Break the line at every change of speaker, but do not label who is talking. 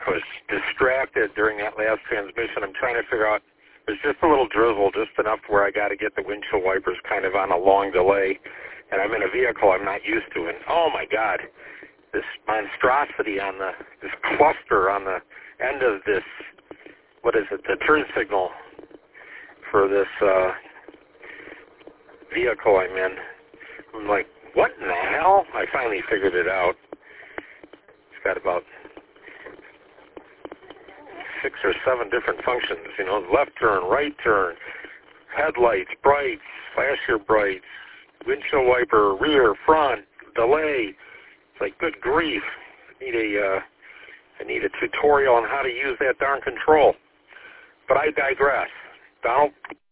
I was distracted during that last transmission. I'm trying to figure out, there's just a little drizzle, just enough where I got to get the windshield wipers kind of on a long delay, and I'm in a vehicle I'm not used to, and oh my God, this monstrosity on this cluster on the end of this, what is it, the turn signal for this vehicle I'm in. I'm like, what in the hell? I finally figured it out. It's got about 6 or 7 different functions, you know, left turn, right turn, headlights, brights, flash your brights, windshield wiper, rear, front, delay. It's like, good grief. I need a tutorial on how to use that darn control. But I digress. Donald?